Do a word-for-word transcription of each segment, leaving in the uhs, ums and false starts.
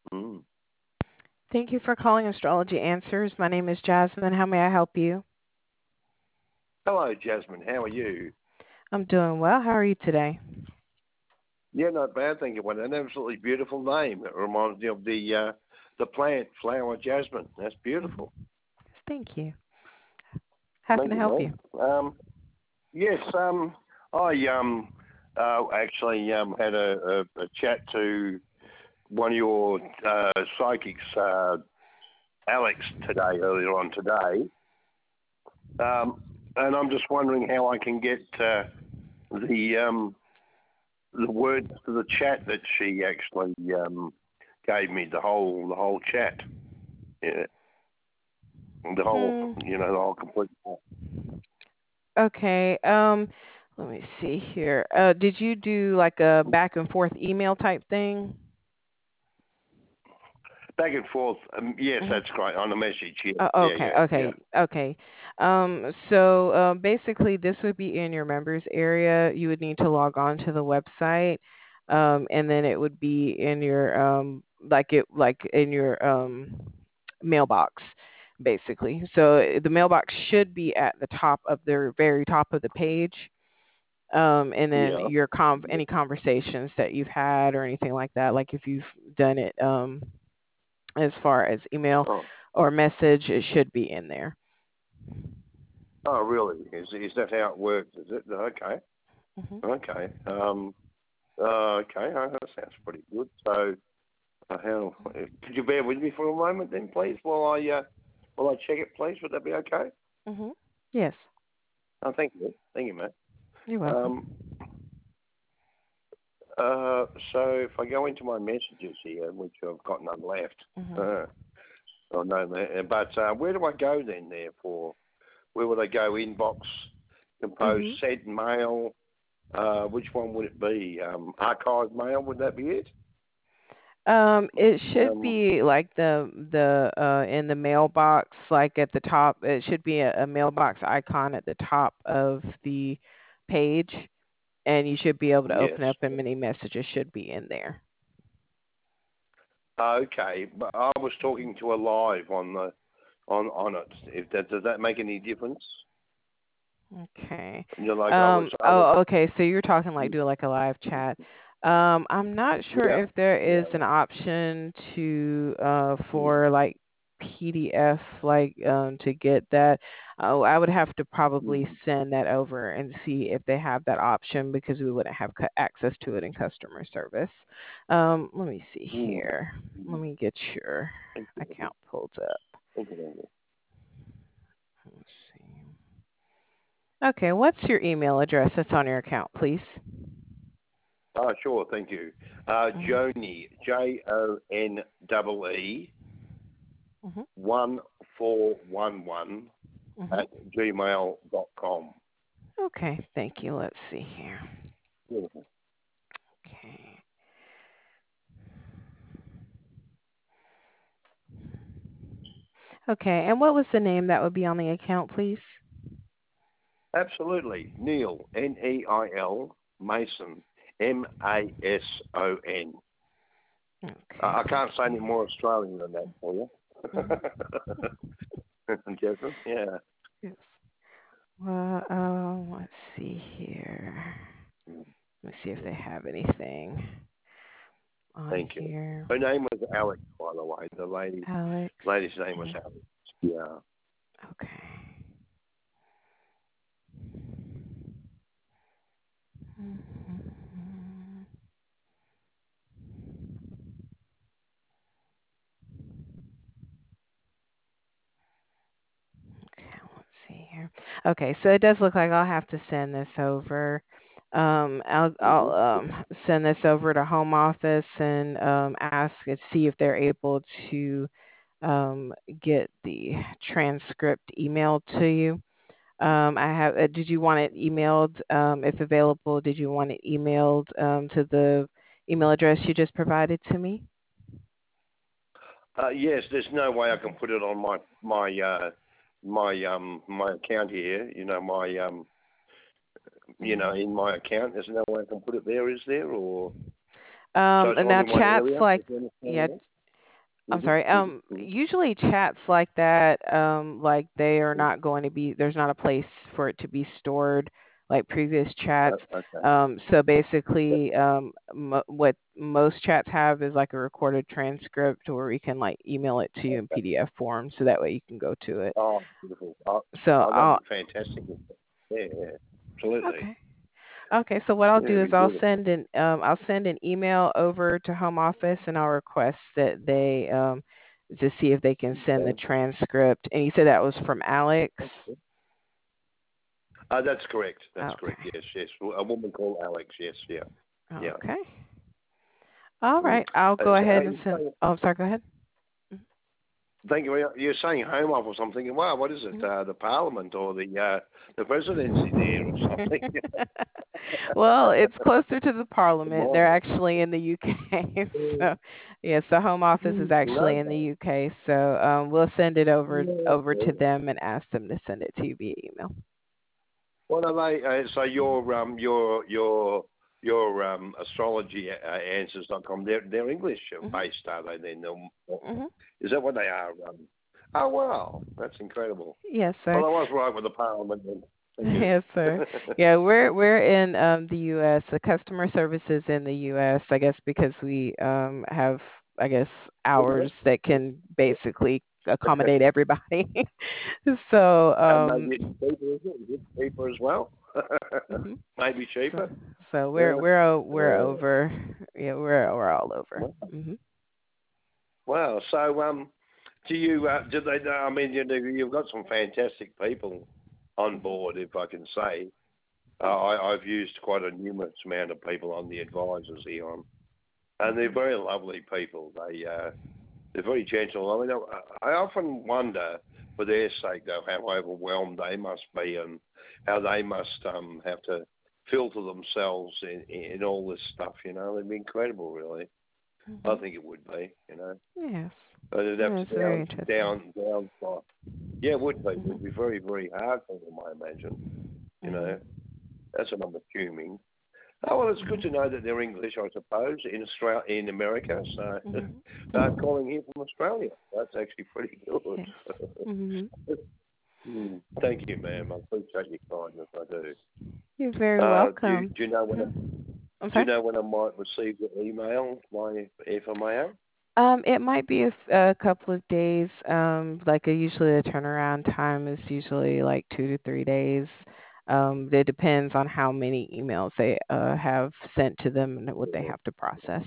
Mm. Thank you for calling Astrology Answers. My name is Jasmine. How may I help you? Hello, Jasmine. How are you? I'm doing well. How are you today? Yeah, not bad. Thank you. What an absolutely beautiful name. It reminds me of the uh, the plant flower jasmine. That's Mhm. beautiful. Thank you. How can Thank I you, help man. you? Um, yes. Um, I um uh, actually um had a, a, a chat to one of your uh, psychics, uh, Alex, today earlier on today. Um, and I'm just wondering how I can get uh, the um the words to the chat that she actually um, gave me, the whole the whole chat, yeah, the whole Hmm. you know the whole complete. Okay. Um, let me see here. Uh, did you do like a back and forth email type thing? Back and forth. Um, yes, Mm-hmm. that's great on the message. Yeah, Uh, yeah, okay, yeah, yeah. okay, okay. Um, so uh, basically, this would be in your members area. You would need to log on to the website, um, and then it would be in your um, like it like in your um, mailbox, basically. So uh, the mailbox should be at the top of the very top of the page, um, and then Yeah. your con any conversations that you've had or anything like that, like if you've done it um, as far as email Oh, or message, it should be in there. oh, really? Is is that how it works? Is it okay? Mhm. Okay. Um. Uh, okay. Uh, that sounds pretty good. So, uh, how? Could you bear with me for a moment, then, please, while I uh, while I check it, please? Would that be okay? Mhm. Yes, Oh, thank you. Thank you, mate. you're welcome. Um. Uh, so if I go into my messages here, which I've got none left, Mhm. uh, oh no, ma- but uh, where do I go then? Therefore, where would I go? Inbox, compose, Mhm. send mail. Uh, which one would it be? Um, archive mail? Would that be it? Um, it should Um, be like the the uh in the mailbox, like at the top. It should be a, a mailbox icon at the top of the page, and you should be able to yes. open up, and many messages should be in there. Okay, but I was talking to a live on the on on it. If that does that make any difference? Okay. You know, like I was Um, I was. oh, okay. So you're talking like do like a live chat. Um, I'm not sure Yeah. if there Yeah. is an option to uh for like P D F like um to get that. Oh, I would have to probably Mm-hmm. send that over and see if they have that option because we wouldn't have cu- access to it in customer service. Um, let me see here. Let me get your Thank you. account pulled up. Thank you. Let's see. Okay, what's your email address that's on your account, please? Oh, sure. Thank you. Uh, Mhm. Joni, J O N E E Mhm. one four one one Mhm. at gmail dot com. Okay, thank you. Let's see here. Yeah. Okay. Okay, and what was the name that would be on the account, please? Absolutely. Neil, N E I L, Mason, M A S O N. Okay, I I thank can't say any you. more Australian than that for you. Mhm. Jasmine? Yeah. Yes. Well, um, let's see here. Let me see if they have anything on Thank you. here. Her name was Alex, by the way. The lady, Alex. lady's name was Mhm. Alex. Yeah. Okay. Mhm. Okay, let's see here. Okay, so it does look like I'll have to send this over. Um, I'll I'll Mm-hmm. um send this over to home office and um ask and see if they're able to um get the transcript emailed to you. Um, I have. Uh, did you want it emailed? Um, if available, did you want it emailed um to the email address you just provided to me? Uh, yes, there's no way I can Mhm. put it on my my uh, my um my account here. You know my um you know Mhm. in my account. There's no way I can put it there, is there? Or so Um, it's and now only one chats area. like Is there anything yeah, else? I'm sorry. Um, usually chats like that, um, like they are not going to be, there's not a place for it to be stored like previous chats. Okay. Um, so basically, um, mo what most chats have is like a recorded transcript, or we can like email it to you in Okay. P D F form, so that way you can go to it. Oh, beautiful. Oh, So oh, that'd I'll, be fantastic. Yeah, yeah, absolutely. okay. Okay, so what I'll Yeah, do it'd is be I'll beautiful. send an um, I'll send an email over to Home Office, and I'll request that they um, to see if they can send the Okay. transcript. And you said that was from Alex. Uh, that's correct. That's correct. Okay. Yes, yes. A woman called Alex. Yes, yeah, yeah. Okay. All Mm. right. I'll Uh, go so, ahead and uh, send. so, Oh, sorry. Go ahead. thank you. You're saying Home Office. I'm thinking, wow, what is it? Mhm. Uh, the Parliament or the uh, the presidency there or something? Well, it's closer to the Parliament. They're Tomorrow. actually in the U K. So, yes, the Home Office is actually in the No, U K. So, um, we'll send it over over to no. them and ask them to send it to you via email. What are they? Uh, so your um your your your um astrology uh, answers dot com. They're they're English Mhm. based, are they? Then They're- Mhm. is that what they are? Um, oh wow, that's incredible. Yes, sir. Well, I was right with the Parliament. Then. Thank you. Yes, sir. Yeah, we're we're in um the U S. The customer service is in the U S, I guess because we um have I guess hours that can basically accommodate everybody. So, And maybe it's um cheaper, is it? Is it cheaper as well? mhm. Maybe So cheaper. so we're Yeah. we're o- we're Yeah. over. Yeah, we're we're all over. Wow. Mhm. Wow. So um, do you? Uh, do they? I mean, you know, you've got some fantastic people on Mhm. board, if I can say. Uh, I, I've used quite a numerous amount of people on the advisors here on, and they're Mhm. very lovely people. They uh, they're very gentle. I mean, I, I often wonder, for their sake, though, how overwhelmed they must be, and how they must um, have to filter themselves in, in all this stuff. You know, it'd be incredible, really. I Mhm. think it would be. You know, Yes. but it'd have to That's very down interesting. down down. Yeah, it would be. It Mhm. would be very very hard for them, I imagine. You Mhm. know, that's what I'm assuming. Oh, well, it's good Mhm. to know that they're English, I suppose, in Australia, in America. So, Mhm. uh, calling here from Australia, that's actually pretty good. Yes. Mhm. Mm, thank you, ma'am. I appreciate your kindness. I do. You're very Uh, do, you, welcome. do you know when? I, Mhm. I'm do you sorry. know when I might receive your email? My if I may have. Um, it might be a, f- a couple of days. Um, like a, usually the turnaround time is usually like two to three days. Um, it depends on how many emails they uh, have sent to them and what they have to process.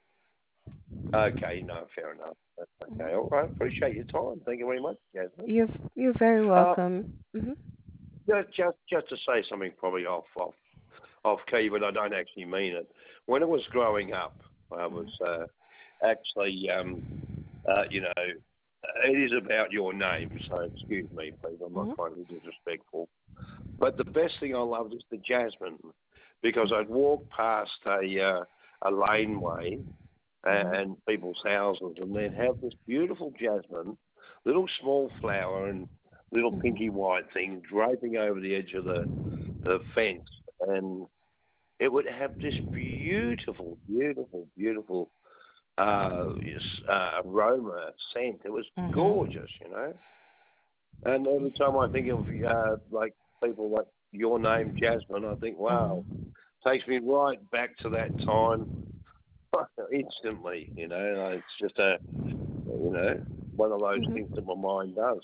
Okay, no, fair enough. That's okay. All right. Appreciate your time. Thank you very much, Jasmine. You're you're very Uh, welcome. Hmm. just just just to say something probably off off off key, but I don't actually mean it. When I was growing up, I was uh, actually, um, uh, you know, it is about your name, so excuse me, please. I'm not Hmm. trying to be disrespectful. But the best thing I loved is the jasmine, because I'd walk past a uh, a laneway Hmm. and people's houses, and they'd have this beautiful jasmine, little small flower and little Hmm. pinky white thing draping over the edge of the the fence, and it would have this beautiful, beautiful, beautiful uh, yes, uh, aroma, scent. It was Hmm. gorgeous, you know. And every time I think of uh, like people like your name, Jasmine, I think, wow, Hmm. takes me right back to that time instantly. You know, it's just a, you know, one of those Hmm. things that my mind does,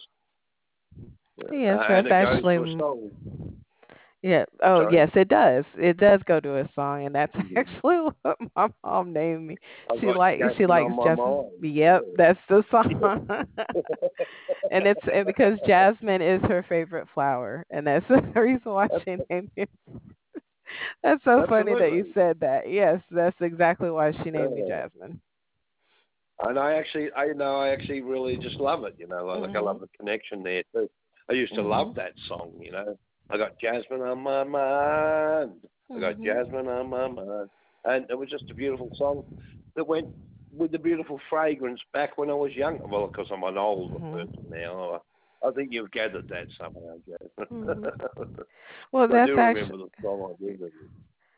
uh, Yes, and that's it goes actually. to a mm, song. Yeah. Oh, Sorry, yes, it does. It does go to a song, and that's mm. actually what my mom named me. I've She got like she Jasmine likes on my Jasmine. mind. Yep, that's the song. Yeah. And it's and because jasmine is her favorite flower, and that's the reason why she named me. That's so funny that you Absolutely. said that. Yes, that's exactly why she named me Yeah. Jasmine. And I actually, I know, I actually really just love it. You know, like I love Mhm. the connection there too. I used to love Mhm. that song. You know, I got Jasmine on my mind. I got Mhm. Jasmine on my mind, and it was just a beautiful song that went with the beautiful fragrance back when I was young. Well, because I'm an older Mhm. person now. I think you've gathered that somehow, Jasmine. Mhm. Well, I that's do actually remember the song. I do.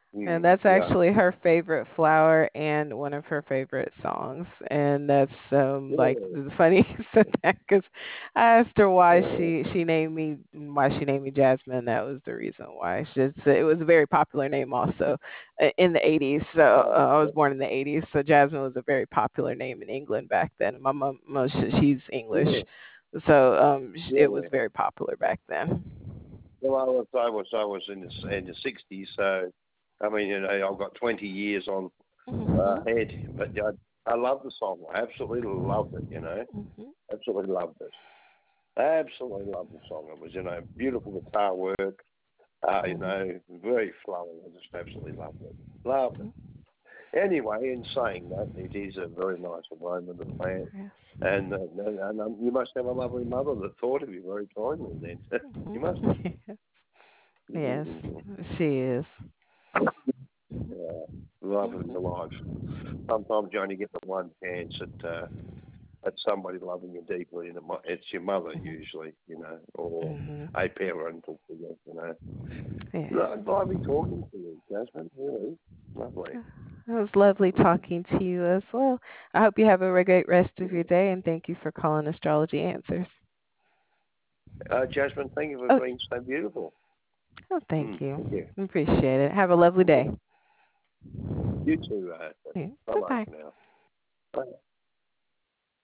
And Mm, that's yeah. actually her favorite flower and one of her favorite songs. And that's um like Yeah. the funny you said that because I asked her why Yeah. she she named me why she named me Jasmine. That was the reason why. She just, it was a very popular name also uh, in the eighties. So Oh, uh, I was yeah. born in the eighties. So Jasmine was a very popular name in England back then. My mom, mo- sh- she's English, Yeah. so um sh- it was Yeah. very popular back then. Well, I was, I was, I was in the in the sixties, so I mean, you know, I've got twenty years on uh, Mhm. head, but yeah, I, I love the song. I absolutely loved it. You know, Mhm. absolutely loved it. Absolutely loved the song. It was, you know, beautiful guitar work. Uh, you Mhm. know, very flowing. I just absolutely loved it. Loved it. Mhm. Anyway, in saying that, it is a very nice aroma, the plant. Yes. And, uh, and, and um, you must have a lovely mother that thought of you very kindly then. You must have. Mhm. Yes, she is. Yeah, love of your life. Sometimes you only get the one chance at uh, at somebody loving you deeply, and it might, it's your mother usually, you know, or Mhm. a parental figure, you know. Yes. No, lovely talking to you, Jasmine. Really lovely. It was lovely talking to you as well. I hope you have a great rest of your day, and thank you for calling Astrology Answers. Uh, Jasmine, thank you for Oh, being so beautiful. oh, thank Mm, thank you. you. Appreciate it. Have a lovely day. You too. Uh, Yeah. bye Bye bye bye. for now. Bye.